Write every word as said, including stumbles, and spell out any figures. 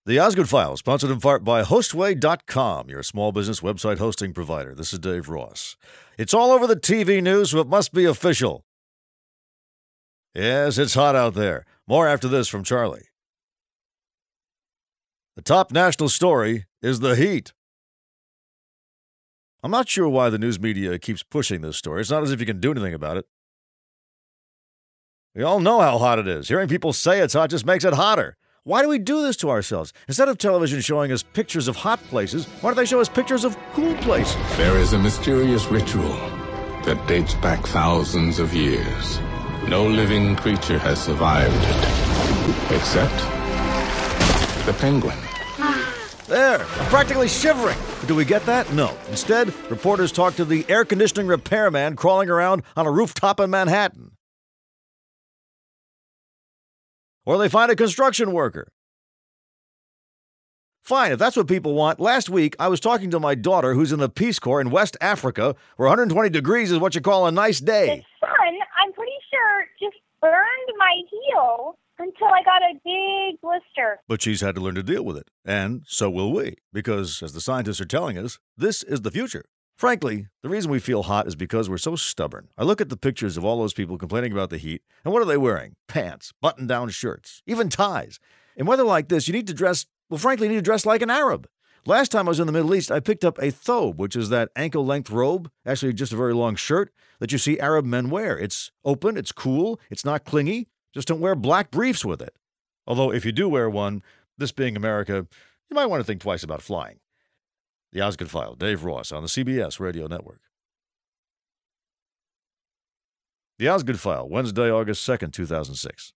The Osgood File, sponsored in part by Hostway dot com, your small business website hosting provider. This is Dave Ross. It's all over the T V news, so it must be official. Yes, it's hot out there. More after this from Charlie. The top national story is the heat. I'm not sure why the news media keeps pushing this story. It's not as if you can do anything about it. We all know how hot it is. Hearing people say it's hot just makes it hotter. Why do we do this to ourselves? Instead of television showing us pictures of hot places, why don't they show us pictures of cool places? There is a mysterious ritual that dates back thousands of years. No living creature has survived it, except the penguin. There, I'm practically shivering. But do we get that? No. Instead, reporters talk to the air conditioning repairman crawling around on a rooftop in Manhattan. Or they find a construction worker. Fine, if that's what people want. Last week, I was talking to my daughter who's in the Peace Corps in West Africa, where one hundred twenty degrees is what you call a nice day. The sun, I'm pretty sure, just burned my heel until I got a big blister. But she's had to learn to deal with it, and so will we, because, as the scientists are telling us, this is the future. Frankly, the reason we feel hot is because we're so stubborn. I look at the pictures of all those people complaining about the heat, and what are they wearing? Pants, button-down shirts, even ties. In weather like this, you need to dress, well, frankly, you need to dress like an Arab. Last time I was in the Middle East, I picked up a thobe, which is that ankle-length robe, actually just a very long shirt, that you see Arab men wear. It's open, it's cool, it's not clingy. Just don't wear black briefs with it. Although, if you do wear one, this being America, you might want to think twice about flying. The Osgood File, Dave Ross, on the C B S Radio Network. The Osgood File, Wednesday, August second, two thousand six.